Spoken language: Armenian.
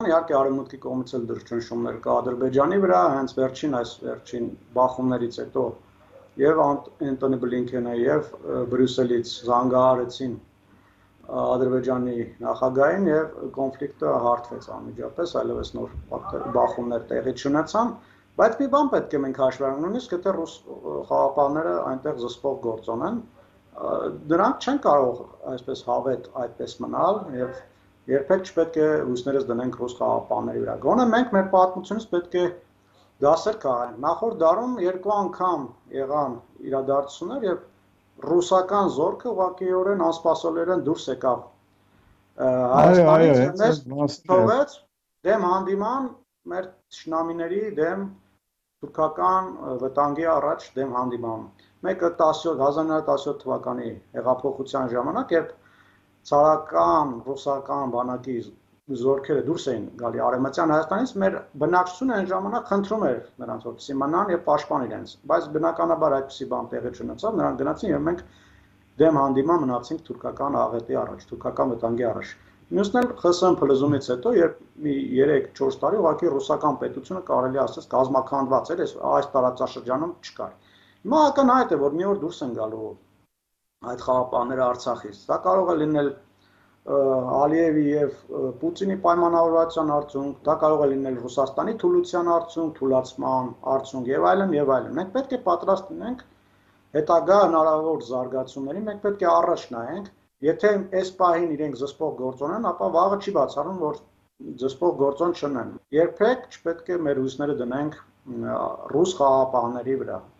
իհարկե արևմուտքի կողմից էլ դեռ ճնշումներ կա Ադրբեջանի վրա, հենց վերջին բախումներից հետո եւ Անտոնի Բլինքենը եւ Բրյուսելից զանգահարեցին Ադրբեջանի նախագահին եւ կոնֆլիկտը հարթվեց անմիջապես, այլևս նոր բախումներ տեղի չունեցան, բայց մի բան պետք է մենք հաշվի առնենք, նույնիսկ եթե ռուս խաղապահները այնտեղ զսպող գործոն են, դրանք չեն կարող այսպես հավետ այդպես մնալ եւ երբեք չպետք է հույսներս դնենք ռուս խաղապահների վրա։ Գոնե մենք մեր պատմությունից պետք է դասեր քաղենք։ Նախորդ դարում երկու անգամ եղան իրադարձություններ, երբ ռուսական զորքը ուղղակիորեն անսպասելիորեն դուրս եկավ Հայաստանից եւ մեզ թողեց դեմ հանդիման մեր թշնամիների դեմ թուրքական վտանգի առաջ դեմ հանդիման։ Մեկը 1917 թվականի հեղափոխության ժամանակ, երբ ցարական ռուսական բանակի զորքերը դուրս էին գալի Արևմտյան Հայաստանից, մեր բնակչությունը այն ժամանակ խնդրում էր նրանց, որպեսզի մնան եւ պաշտպան իրենց, բայց բնականաբար այդպիսի բան տեղի չունեցավ, նրանք գնացին եւ մենք դեմ հանդիման մնացինք թուրքական աղետի առաջ, թուրքական վտանգի առաջ։ Մյուսն էլ ԽՍՀՄ փլուզումից հետո, երբ մի 3-4 տարի ուղղակի ռուսական պետությունը կարելի ասես կազմաքանդված էր, այս տարածաշրջանում չկար։ Հիմա ակնհայտ է, որ մի օր դուրս են գալու այդ խաղապահները Արցախից։ Դա կարող է լինել Ալիևի եւ Պուտինի պայմանավորվածության արդյունք, դա կարող է լինել Ռուսաստանի թուլության արդյունք, թուլացման արդյունք եւ այլն եւ այլն։ Մենք պետք է պատրաստ լինենք հետագա հնարավոր զարգացումներին, մենք պետք է առաջ նայենք, եթե այս պահին իրենք զսպող գործոն են, ապա վաղը չի բացառում, որ զսպող գործոն չունեն։ Երբեք չպետք է մեր հույսները դնենք ռուս խաղապահների վրա։